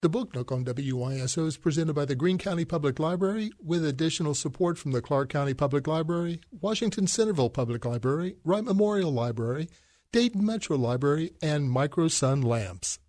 The Book Nook on WYSO is presented by the Greene County Public Library with additional support from the Clark County Public Library, Washington Centerville Public Library, Wright Memorial Library, Dayton Metro Library, and Micro Sun Lamps.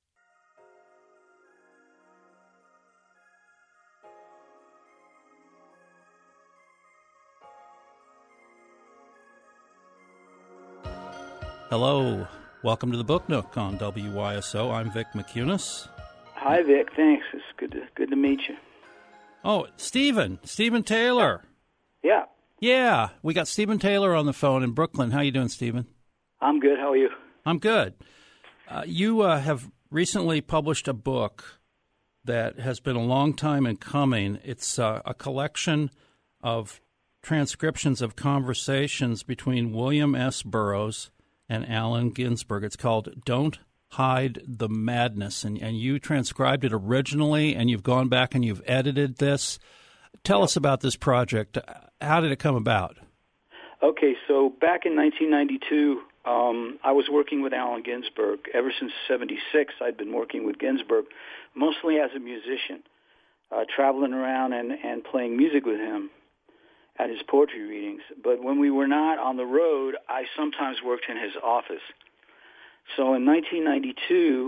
Hello. Welcome to the Book Nook on WYSO. I'm Vic McCunis. Hi, Vic. Thanks. It's good to meet you. Oh, Stephen Taylor. Yeah. Yeah, we got Stephen Taylor on the phone in Brooklyn. How you doing, Stephen? I'm good. How are you? I'm good. You have recently published a book that has been a long time in coming. It's a collection of transcriptions of conversations between William S. Burroughs and Allen Ginsberg. It's called Don't Hide the Madness, and you transcribed it originally, and you've gone back and you've edited this. Tell us about this project. How did it come about? Okay, so back in 1992, I was working with Allen Ginsberg. Ever since '76, I'd been working with Ginsberg, mostly as a musician, traveling around and playing music with him at his poetry readings. But when we were not on the road, I sometimes worked in his office. So in 1992,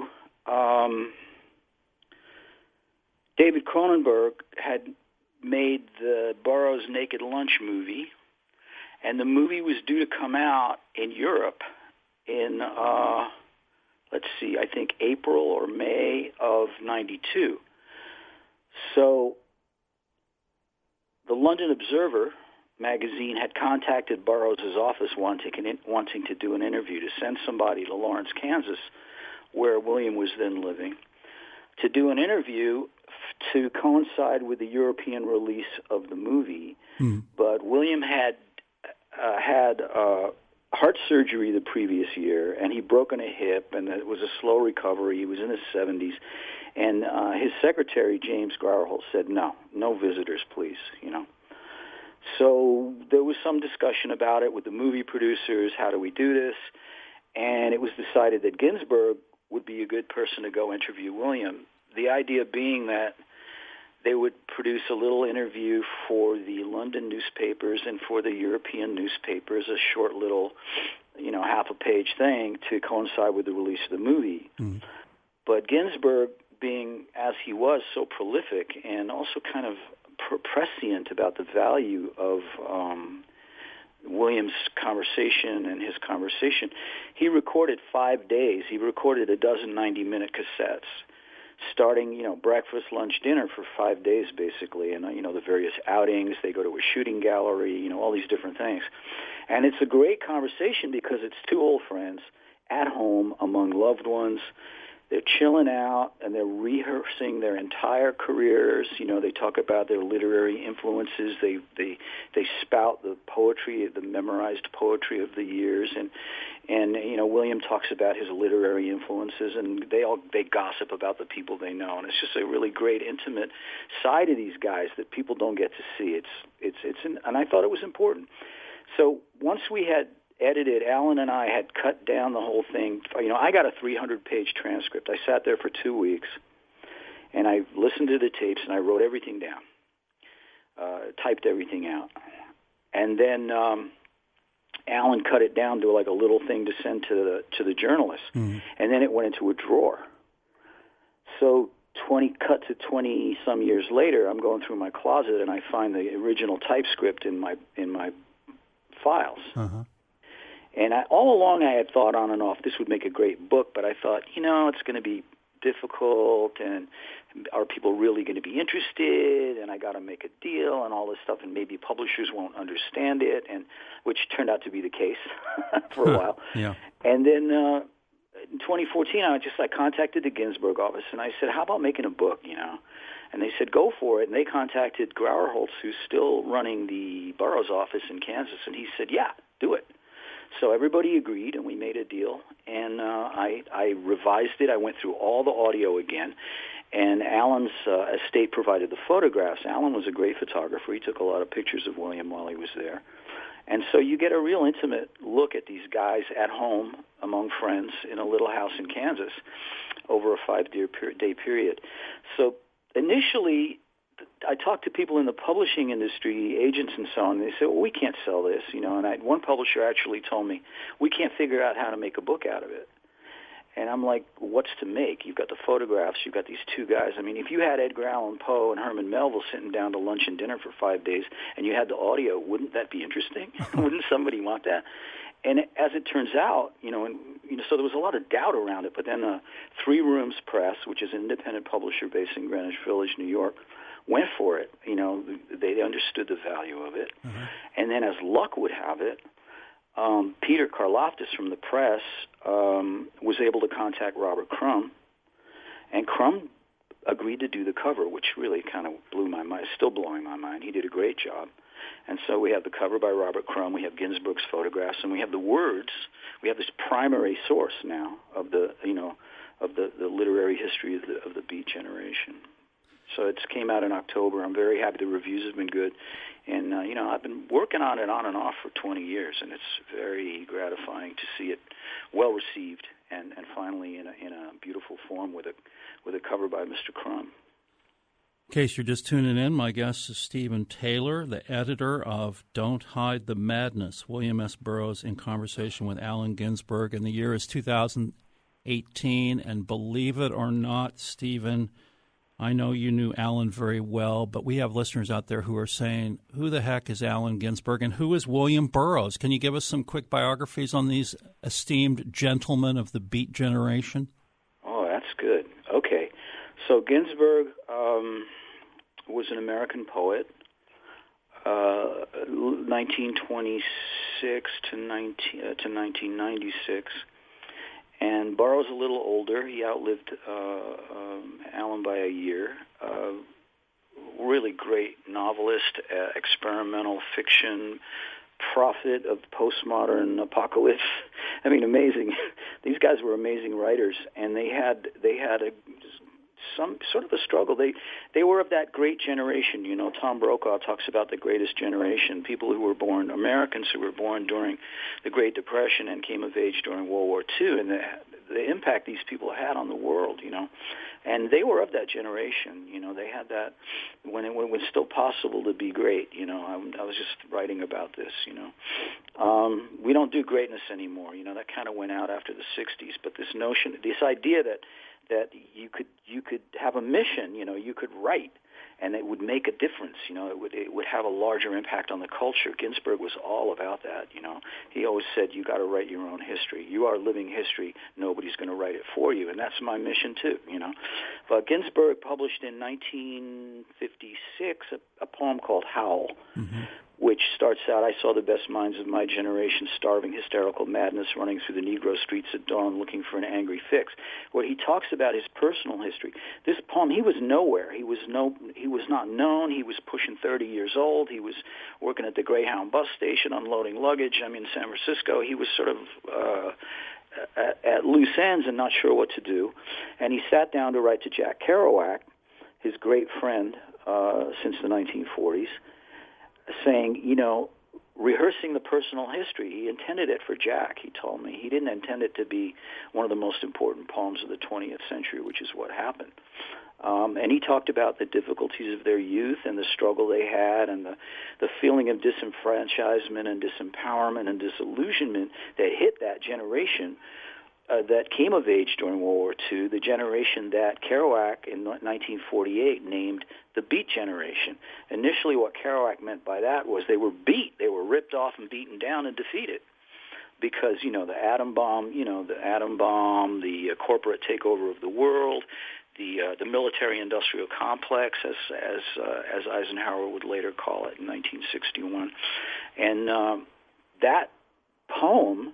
David Cronenberg had made the Burroughs Naked Lunch movie, and the movie was due to come out in Europe in, I think April or May of '92. So the London Observer magazine had contacted Burroughs' office wanting to do an interview, to send somebody to Lawrence, Kansas, where William was then living, to do an interview to coincide with the European release of the movie. But William had had heart surgery the previous year, and he'd broken a hip, and it was a slow recovery. He was in his 70s. And his secretary, James Grauerholtz, said, no visitors, please, So there was some discussion about it with the movie producers. How do we do this? And it was decided that Ginsberg would be a good person to go interview William. The idea being that they would produce a little interview for the London newspapers and for the European newspapers, a short little, half-a-page thing to coincide with the release of the movie. But Ginsberg, being, as he was, so prolific and also kind of prescient about the value of William's conversation and his conversation, he recorded 5 days. He recorded a dozen 90-minute cassettes, starting, breakfast, lunch, dinner for 5 days, basically, and, the various outings. They go to a shooting gallery, all these different things. And it's a great conversation because it's two old friends at home among loved ones. They're chilling out, and they're rehearsing their entire careers. They talk about their literary influences. They spout the poetry, the memorized poetry of the years, and William talks about his literary influences, and they gossip about the people they know, and it's just a really great intimate side of these guys that people don't get to see. And I thought it was important. So once we had edited, Allen and I had cut down the whole thing. I got a 300-page transcript. I sat there for 2 weeks, and I listened to the tapes, and I wrote everything down, typed everything out. And then Allen cut it down to like a little thing to send to the journalists, and then it went into a drawer. So 20-some years later, I'm going through my closet, and I find the original typescript in my files. And all along I had thought on and off, this would make a great book, but I thought, it's going to be difficult, and are people really going to be interested, and I got to make a deal and all this stuff, and maybe publishers won't understand it, and which turned out to be the case for a while. Yeah. And then in 2014, I contacted the Ginsberg office, and I said, how about making a book, And they said, go for it. And they contacted Grauerholtz, who's still running the Burroughs office in Kansas, and he said, yeah, do it. So everybody agreed, and we made a deal, and I revised it. I went through all the audio again, and Allen's estate provided the photographs. Allen was a great photographer. He took a lot of pictures of William while he was there. And so you get a real intimate look at these guys at home among friends in a little house in Kansas over a 5-day period. So initially, I talked to people in the publishing industry, agents and so on, and they said, well, we can't sell this, and one publisher actually told me, we can't figure out how to make a book out of it. And I'm like, what's to make? You've got the photographs, you've got these two guys. I mean, if you had Edgar Allan Poe and Herman Melville sitting down to lunch and dinner for 5 days, and you had the audio, wouldn't that be interesting? Wouldn't somebody want that? And as it turns out, so there was a lot of doubt around it, but then Three Rooms Press, which is an independent publisher based in Greenwich Village, New York, went for it. They understood the value of it. Mm-hmm. And then as luck would have it, Peter Karloftis from the press was able to contact Robert Crumb, and Crumb agreed to do the cover, which really kind of blew my mind. It's still blowing my mind. He did a great job. And so we have the cover by Robert Crumb, we have Ginsberg's photographs, and we have the words. We have this primary source now of the literary history of the Beat generation. So it came out in October. I'm very happy. The reviews have been good. And, I've been working on it on and off for 20 years, and it's very gratifying to see it well received and finally in a beautiful form with a cover by Mr. Crumb. In case you're just tuning in, my guest is Stephen Taylor, the editor of Don't Hide the Madness, William S. Burroughs in conversation with Allen Ginsberg. And the year is 2018, and believe it or not, Stephen, I know you knew Allen very well, but we have listeners out there who are saying, who the heck is Allen Ginsberg and who is William Burroughs? Can you give us some quick biographies on these esteemed gentlemen of the Beat generation? Oh, that's good. Okay. So Ginsberg was an American poet, 1926 to 1996. And Burroughs a little older. He outlived Allen by a year. Really great novelist, experimental fiction, prophet of postmodern apocalypse. I mean, amazing. These guys were amazing writers, and they had some sort of a struggle. They were of that great generation. Tom Brokaw talks about the greatest generation, people who were born, Americans who were born during the Great Depression and came of age during World War II, and the impact these people had on the world, And they were of that generation. They had that when it was still possible to be great. I was just writing about this, We don't do greatness anymore. That kind of went out after the 60s, but this idea that you could have a mission, you could write, and it would make a difference, it would have a larger impact on the culture. Ginsberg was all about that, He always said, you got to write your own history. You are living history. Nobody's going to write it for you, and that's my mission too, But Ginsberg published in 1956 a poem called Howl, mm-hmm. which starts out, I saw the best minds of my generation starving hysterical madness running through the Negro streets at dawn looking for an angry fix, where he talks about his personal history. This poem, he was nowhere. He was not known. He was pushing 30 years old. He was working at the Greyhound bus station unloading luggage. In San Francisco. He was sort of at loose ends and not sure what to do. And he sat down to write to Jack Kerouac, his great friend since the 1940s, saying, rehearsing the personal history. He intended it for Jack, he told me. He didn't intend it to be one of the most important poems of the 20th century, which is what happened. And he talked about the difficulties of their youth and the struggle they had and the feeling of disenfranchisement and disempowerment and disillusionment that hit that generation that came of age during World War II, the generation that Kerouac in 1948 named the Beat generation. Initially what Kerouac meant by that was they were beat. They were ripped off and beaten down and defeated because, the atom bomb, the corporate takeover of the world, the military-industrial complex, as Eisenhower would later call it in 1961. And that poem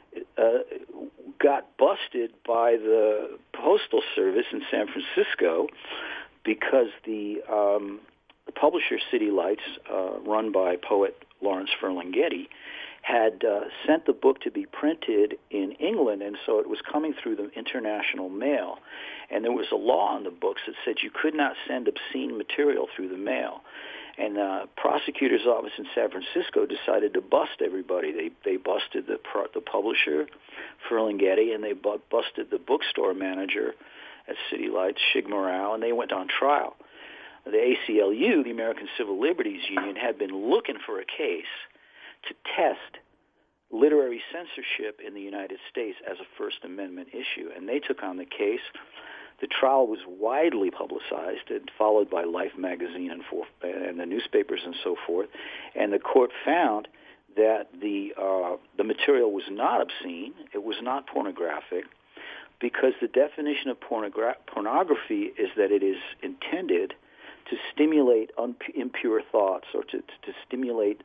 got busted by the Postal Service in San Francisco because the publisher City Lights, run by poet Lawrence Ferlinghetti, had sent the book to be printed in England, and so it was coming through the international mail. And there was a law on the books that said you could not send obscene material through the mail. And the prosecutor's office in San Francisco decided to bust everybody. They busted the publisher, Ferlinghetti, and they busted the bookstore manager at City Lights, Shig Morrell, and they went on trial. The ACLU, the American Civil Liberties Union, had been looking for a case to test literary censorship in the United States as a First Amendment issue, and they took on the case. The trial was widely publicized and followed by Life magazine and the newspapers and so forth, and the court found that the material was not obscene, it was not pornographic, because the definition of pornography is that it is intended to stimulate impure thoughts or to stimulate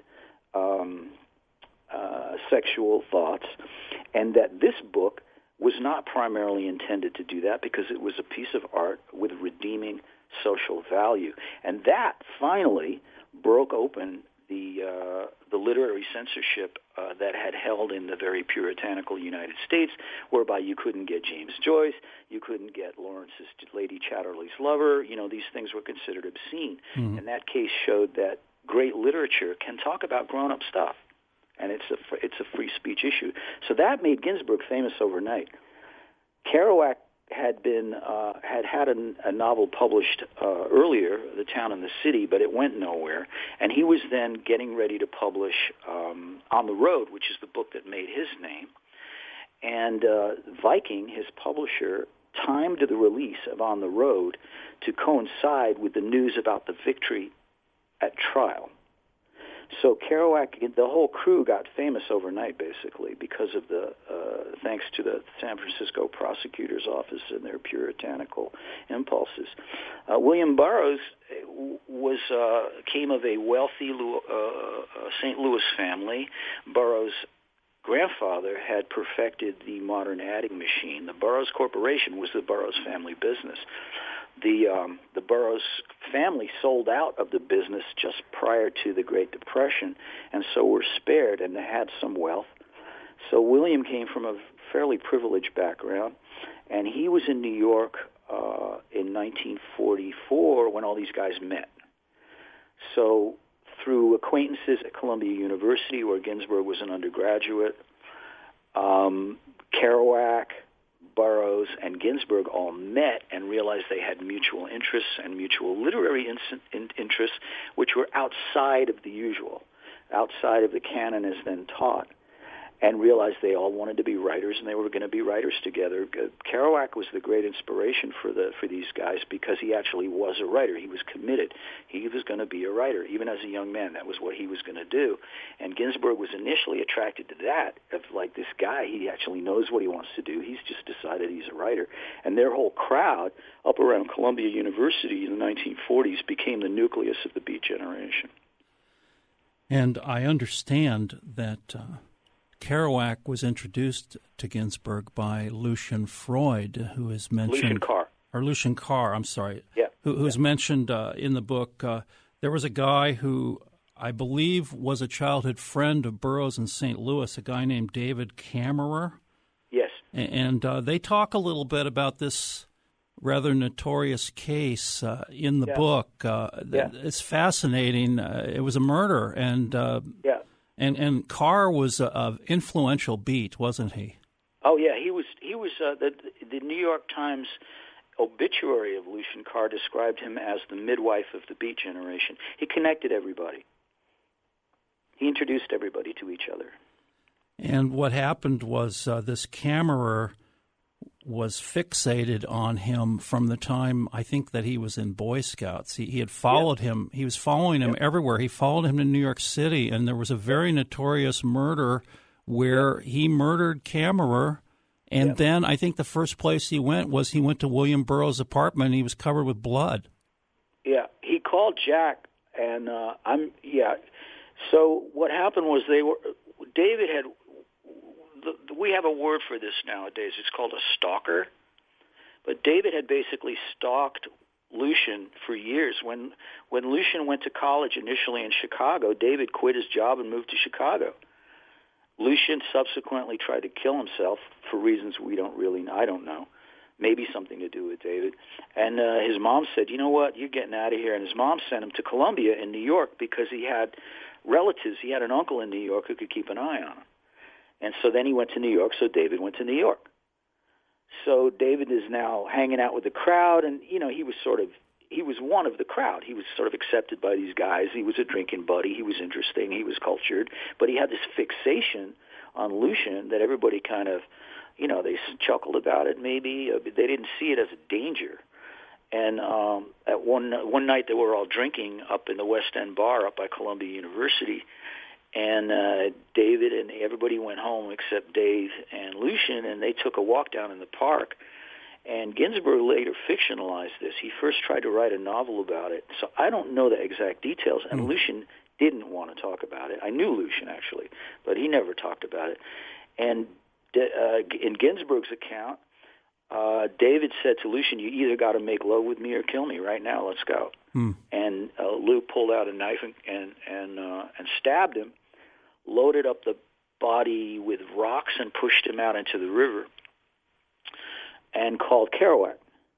sexual thoughts, and that this book was not primarily intended to do that because it was a piece of art with redeeming social value. And that finally broke open the literary censorship that had held in the very puritanical United States, whereby you couldn't get James Joyce, you couldn't get Lawrence's Lady Chatterley's Lover. You know, these things were considered obscene. Mm-hmm. And that case showed that great literature can talk about grown-up stuff, and it's a free speech issue. So that made Ginsberg famous overnight. Kerouac had a novel published earlier, The Town and the City, but it went nowhere. And he was then getting ready to publish On the Road, which is the book that made his name. And Viking, his publisher, timed the release of On the Road to coincide with the news about the victory at trial. So Kerouac, the whole crew got famous overnight, basically, because of thanks to the San Francisco prosecutor's office and their puritanical impulses. William Burroughs came of a wealthy St. Louis family. Burroughs' grandfather had perfected the modern adding machine. The Burroughs Corporation was the Burroughs family business. The Burroughs family sold out of the business just prior to the Great Depression, and so were spared, and they had some wealth. So William came from a fairly privileged background, and he was in New York in 1944 when all these guys met. So through acquaintances at Columbia University, where Ginsberg was an undergraduate, Kerouac, Burroughs, and Ginsberg all met and realized they had mutual interests and mutual literary interests, which were outside of the usual, outside of the canon as then taught, and realized they all wanted to be writers and they were going to be writers together. Kerouac was the great inspiration for these guys because he actually was a writer. He was committed. He was going to be a writer. Even as a young man, that was what he was going to do. And Ginsberg was initially attracted to that, of like, this guy, he actually knows what he wants to do. He's just decided he's a writer. And their whole crowd up around Columbia University in the 1940s became the nucleus of the Beat Generation. And I understand that Kerouac was introduced to Ginsberg by Lucian Freud, who is mentioned... Lucian Carr, I'm sorry. Yeah. Who's mentioned in the book. There was a guy who I believe was a childhood friend of Burroughs in St. Louis, a guy named David Kammerer. Yes. And they talk a little bit about this rather notorious case in the book. It's fascinating. It was a murder, and... And Carr was an influential Beat, wasn't he? Oh yeah, he was. The New York Times obituary of Lucian Carr described him as the midwife of the Beat Generation. He connected everybody. He introduced everybody to each other. And what happened was this Kammerer was fixated on him from the time, I think, that he was in Boy Scouts. He had followed him. He was following him everywhere. He followed him to New York City, and there was a very notorious murder where he murdered Kammerer, and then I think the first place he went to William Burroughs' apartment, and he was covered with blood. Yeah, he called Jack, and So what happened was David had... We have a word for this nowadays. It's called a stalker. But David had basically stalked Lucian for years. When Lucian went to college initially in Chicago, David quit his job and moved to Chicago. Lucian subsequently tried to kill himself for reasons I don't know. maybe something to do with David. And his mom said, you know what, you're getting out of here. And his mom sent him to Columbia in New York because he had relatives. He had an uncle in New York who could keep an eye on him. And so then he went to New York, so David went to New York. So David is now hanging out with the crowd, and, you know, he was one of the crowd. He was sort of accepted by these guys. He was a drinking buddy. He was interesting. He was cultured. But he had this fixation on Lucian that everybody kind of, you know, they chuckled about it maybe. They didn't see it as a danger. And at one night they were all drinking up in the West End bar up by Columbia University. And David and everybody went home except Dave and Lucian, and they took a walk down in the park. And Ginsberg later fictionalized this. He first tried to write a novel about it. So I don't know the exact details, and Lucian didn't want to talk about it. I knew Lucian, actually, but he never talked about it. And in Ginsberg's account, David said to Lucian, you either got to make love with me or kill me right now. Let's go. And Lou pulled out a knife and stabbed him, loaded up the body with rocks and pushed him out into the river, and called Kerouac.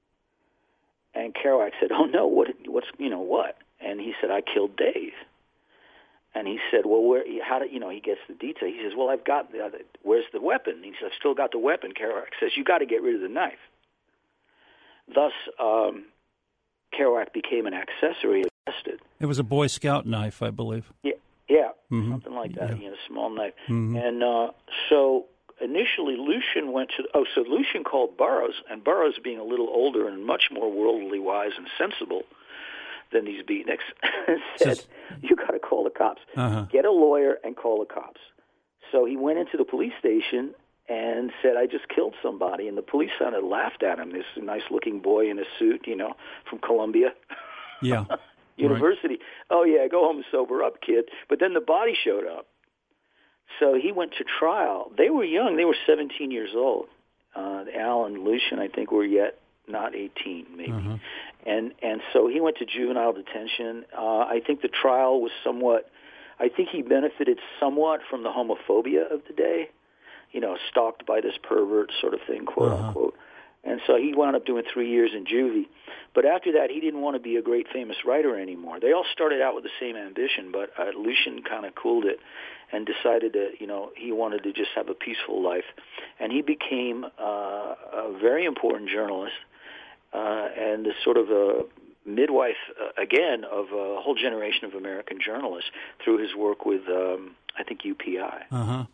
And Kerouac said, "Oh no, what's what?" And he said, "I killed Dave." And he said, "Well, how did he gets the detail?" He says, "Well, I've got where's the weapon?" He says, "I've still got the weapon." Kerouac says, "You got to get rid of the knife." Thus, Kerouac became an accessory arrested. It was a Boy Scout knife, I believe. Yeah, something like that. A small knife. And so initially, Lucian Lucian called Burroughs, and Burroughs, being a little older and much more worldly wise and sensible than these beatniks, said, "You got to call the cops. Get a lawyer and call the cops." So he went into the police station and said, "I just killed somebody." And the police sounded laughed at him. This nice-looking boy in a suit, from Columbia University. Right. "Oh, yeah, go home and sober up, kid." But then the body showed up. So he went to trial. They were young. They were 17 years old. Al and Lucian, I think, were yet not 18, maybe. And so he went to juvenile detention. I think the trial was I think he benefited somewhat from the homophobia of the day, stalked by this pervert sort of thing, quote unquote. And so he wound up doing 3 years in juvie. But after that, he didn't want to be a great famous writer anymore. They all started out with the same ambition, but Lucian kind of cooled it and decided that, he wanted to just have a peaceful life. And he became a very important journalist and sort of a midwife, again, of a whole generation of American journalists through his work with, I think, UPI.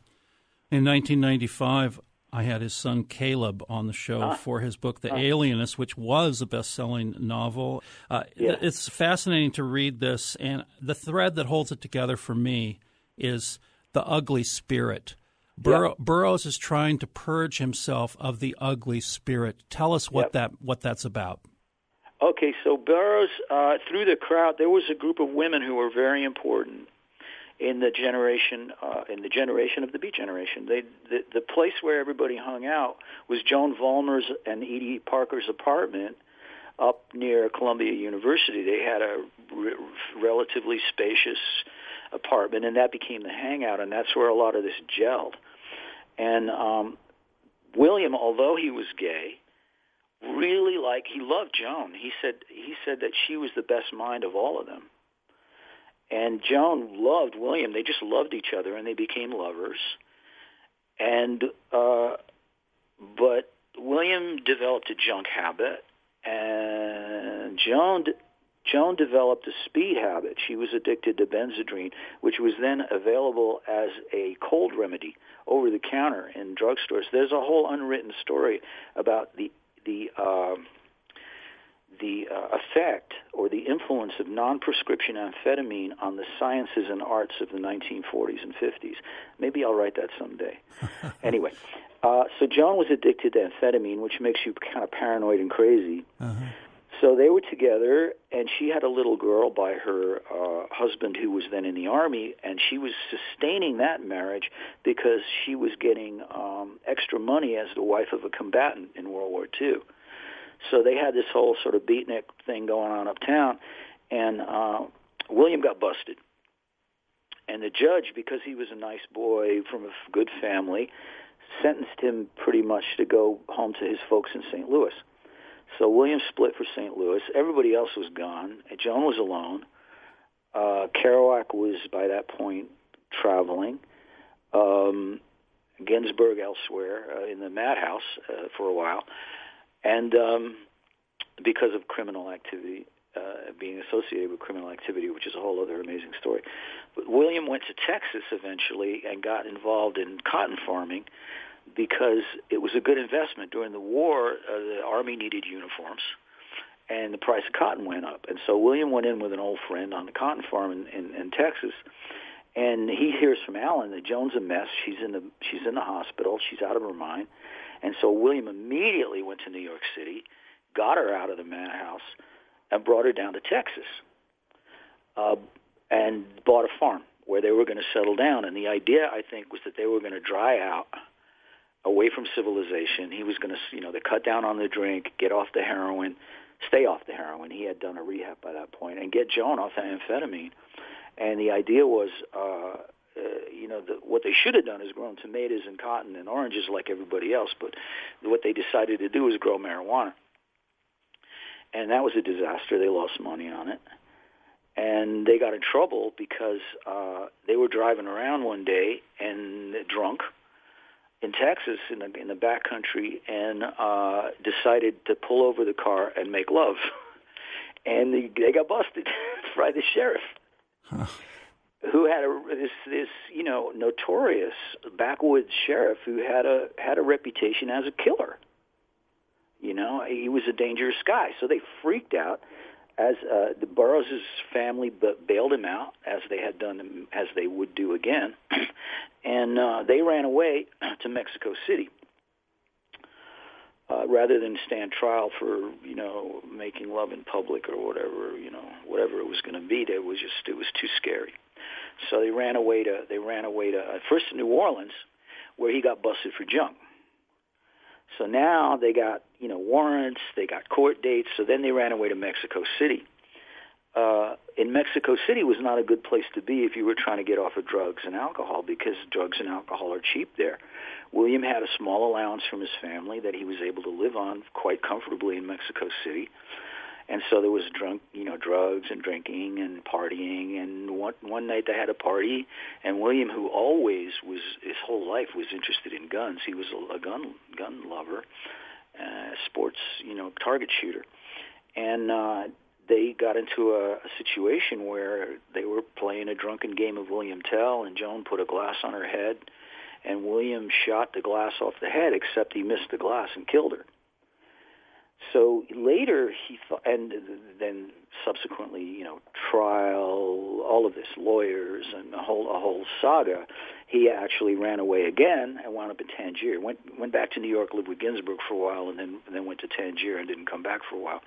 In 1995, I had his son Caleb on the show for his book, The Alienist, which was a best-selling novel. It's fascinating to read this, and the thread that holds it together for me is the ugly spirit. Burroughs is trying to purge himself of the ugly spirit. Tell us what that's about. Okay, so Burroughs, through the crowd, there was a group of women who were very important in the generation of the Beat Generation. The place where everybody hung out was Joan Vollmer's and Edie Parker's apartment up near Columbia University. They had a relatively spacious apartment, and that became the hangout, and that's where a lot of this gelled. And William, although he was gay, really he loved Joan. He said that she was the best mind of all of them. And Joan loved William. They just loved each other, and they became lovers. And but William developed a junk habit, and Joan developed a speed habit. She was addicted to Benzedrine, which was then available as a cold remedy over the counter in drugstores. There's a whole unwritten story about the effect or the influence of non-prescription amphetamine on the sciences and arts of the 1940s and 50s. Maybe I'll write that someday. Anyway, so Joan was addicted to amphetamine, which makes you kind of paranoid and crazy. So they were together, and she had a little girl by her husband who was then in the Army, and she was sustaining that marriage because she was getting extra money as the wife of a combatant in World War II. So they had this whole sort of beatnik thing going on uptown, and William got busted. And the judge, because he was a nice boy from a good family, sentenced him pretty much to go home to his folks in St. Louis. So William split for St. Louis. Everybody else was gone. Joan was alone. Kerouac was, by that point, traveling. Ginsberg elsewhere in the madhouse for a while. And because of criminal activity, being associated with criminal activity, which is a whole other amazing story. But William went to Texas eventually and got involved in cotton farming because it was a good investment. During the war, the Army needed uniforms, and the price of cotton went up. And so William went in with an old friend on the cotton farm in Texas, and he hears from Alan that Joan's a mess. She's in the hospital. She's out of her mind. And so William immediately went to New York City, got her out of the madhouse, and brought her down to Texas, and bought a farm where they were going to settle down. And the idea, I think, was that they were going to dry out, away from civilization. He was going to, they cut down on the drink, get off the heroin, stay off the heroin. He had done a rehab by that point, and get Joan off the amphetamine. And the idea was, what they should have done is grown tomatoes and cotton and oranges like everybody else, but what they decided to do was grow marijuana. And that was a disaster. They lost money on it. And they got in trouble because they were driving around one day and drunk in Texas in the backcountry and decided to pull over the car and make love. And they got busted by the sheriff, who had this notorious backwoods sheriff who had a reputation as a killer. He was a dangerous guy. So they freaked out as the Burroughs' family bailed him out, as they had done, as they would do again, and they ran away to Mexico City rather than stand trial for making love in public or whatever it was going to be. It was too scary. So they ran away to first to New Orleans, where he got busted for junk. So now they got, warrants, they got court dates, so then they ran away to Mexico City. In Mexico City was not a good place to be if you were trying to get off of drugs and alcohol, because drugs and alcohol are cheap there. William had a small allowance from his family that he was able to live on quite comfortably in Mexico City. And so there was drugs and drinking and partying. And one night they had a party, and William, who always was, his whole life was interested in guns. He was a gun lover, sports, target shooter. And they got into a situation where they were playing a drunken game of William Tell, and Joan put a glass on her head, and William shot the glass off the head, except he missed the glass and killed her. So later he thought, and then subsequently, trial, all of this, lawyers, and a whole saga. He actually ran away again and wound up in Tangier. Went back to New York, lived with Ginsberg for a while, and then went to Tangier and didn't come back for a while.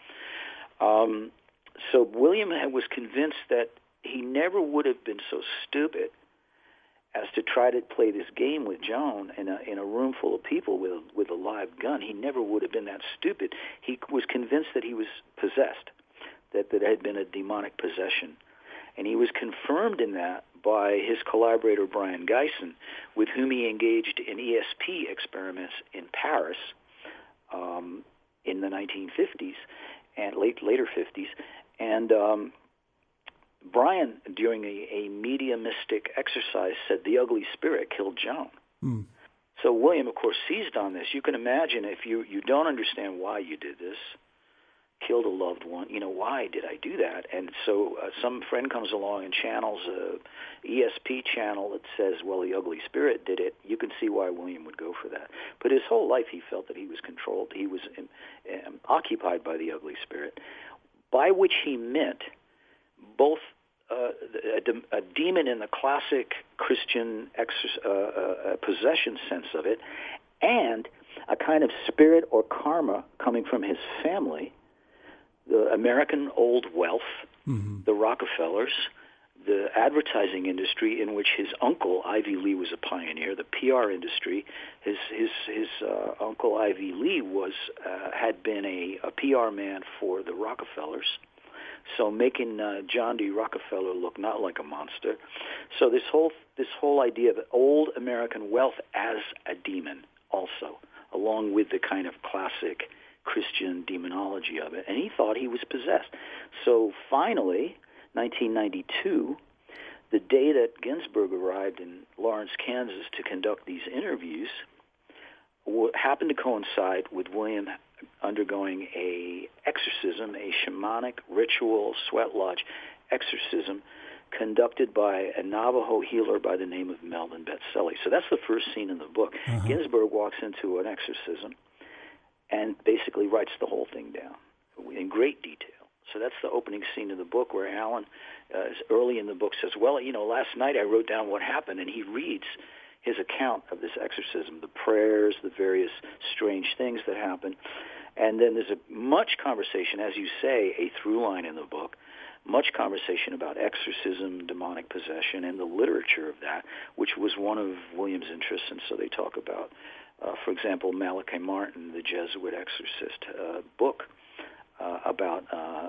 So William was convinced that he never would have been so stupid as to try to play this game with Joan in a room full of people with a live gun. He never would have been that stupid. He was convinced that he was possessed, that there had been a demonic possession. And he was confirmed in that by his collaborator, Brian Geisen, with whom he engaged in ESP experiments in Paris in the 1950s and later 50s. And Brian, during a mediumistic exercise, said the ugly spirit killed Joan. Mm. So William, of course, seized on this. You can imagine, if you don't understand why you did this, killed a loved one, why did I do that? And so some friend comes along and channels a ESP channel that says, well, the ugly spirit did it. You can see why William would go for that. But his whole life he felt that he was controlled. He was occupied by the ugly spirit, by which he meant both a demon in the classic Christian possession sense of it, and a kind of spirit or karma coming from his family, the American old wealth, the Rockefellers, the advertising industry in which his uncle, Ivy Lee, was a pioneer, the PR industry. His uncle, Ivy Lee, had been a PR man for the Rockefellers, so making John D. Rockefeller look not like a monster. So this whole idea of old American wealth as a demon, also, along with the kind of classic Christian demonology of it. And he thought he was possessed. So finally, 1992, the day that Ginsburg arrived in Lawrence, Kansas to conduct these interviews happened to coincide with William undergoing a exorcism, a shamanic ritual sweat lodge exorcism conducted by a Navajo healer by the name of Melvin Betzelli. So that's the first scene in the book. Uh-huh. Ginsburg walks into an exorcism and basically writes the whole thing down in great detail. So that's the opening scene of the book where Alan, early in the book, says, well, last night I wrote down what happened, and he reads his account of this exorcism, the prayers, the various strange things that happened. And then there's much conversation, as you say, a through line in the book, much conversation about exorcism, demonic possession, and the literature of that, which was one of William's interests. And so they talk about, for example, Malachi Martin, the Jesuit exorcist book, about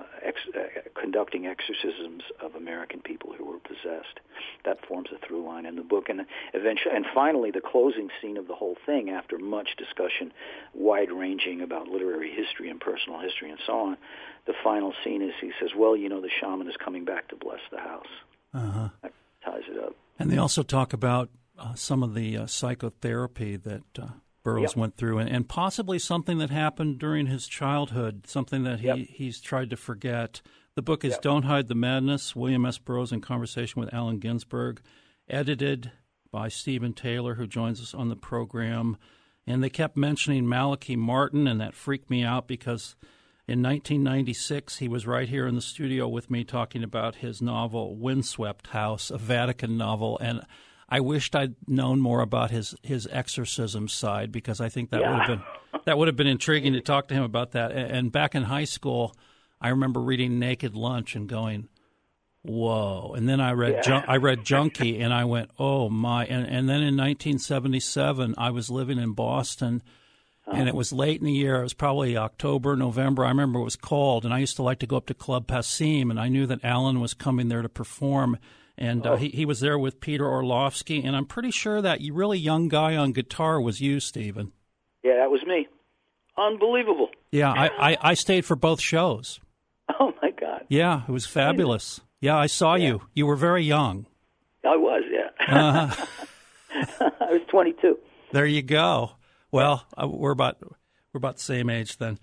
conducting exorcisms of American people who were possessed. That forms a through line in the book. And eventually, and finally, the closing scene of the whole thing, after much discussion, wide-ranging about literary history and personal history and so on, the final scene is he says, well, the shaman is coming back to bless the house. Uh-huh. That ties it up. And they also talk about some of the psychotherapy that Burroughs went through, and possibly something that happened during his childhood, something that he's tried to forget. The book is Don't Hide the Madness, William S. Burroughs in Conversation with Allen Ginsberg, edited by Stephen Taylor, who joins us on the program. And they kept mentioning Malachi Martin, and that freaked me out because in 1996 he was right here in the studio with me talking about his novel Windswept House, a Vatican novel, and I wished I'd known more about his exorcism side, because I think that would have been intriguing to talk to him about that. And back in high school, I remember reading Naked Lunch and going, "Whoa!" And then I read Junkie, and I went, "Oh my!" And then in 1977, I was living in Boston, and it was late in the year. It was probably October, November. I remember it was cold, and I used to like to go up to Club Passim, and I knew that Alan was coming there to perform. And he was there with Peter Orlovsky, and I'm pretty sure that really young guy on guitar was you, Stephen. Yeah, that was me. Unbelievable. Yeah, I stayed for both shows. Oh, my God. Yeah, it was fabulous. Yeah, I saw you. You were very young. I was, yeah. Uh-huh. I was 22. There you go. Well, we're about the same age then.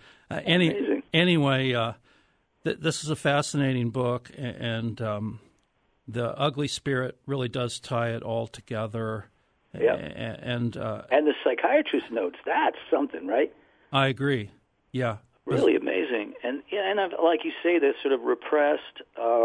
Anyway, this is a fascinating book, and The Ugly Spirit really does tie it all together. Yeah. And the psychiatrist notes, that's something, right? I agree. Yeah. Really amazing. And like you say, there's sort of repressed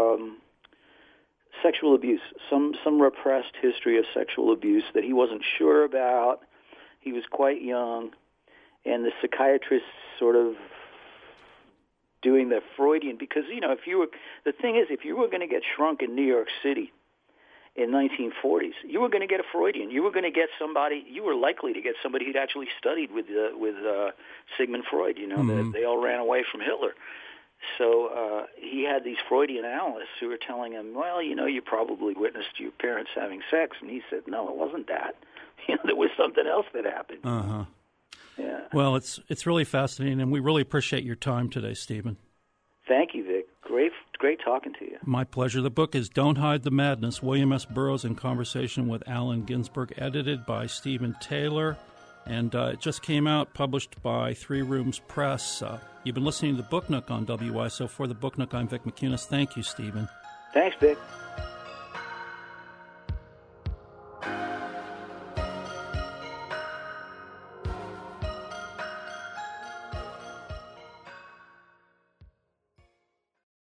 sexual abuse, some repressed history of sexual abuse that he wasn't sure about. He was quite young, and the psychiatrist sort of doing the Freudian, because if you were going to get shrunk in New York City in 1940s, you were going to get a Freudian. You were going to get somebody. You were likely to get somebody who'd actually studied with Sigmund Freud. Mm-hmm. They all ran away from Hitler. So he had these Freudian analysts who were telling him, well, you probably witnessed your parents having sex, and he said, no, it wasn't that. There was something else that happened. Uh-huh. Yeah. Well, it's really fascinating, and we really appreciate your time today, Stephen. Thank you, Vic. Great talking to you. My pleasure. The book is Don't Hide the Madness, William S. Burroughs in Conversation with Allen Ginsberg, edited by Stephen Taylor, and it just came out, published by Three Rooms Press. You've been listening to The Book Nook on WISO. For The Book Nook, I'm Vic McInnes. Thank you, Stephen. Thanks, Vic.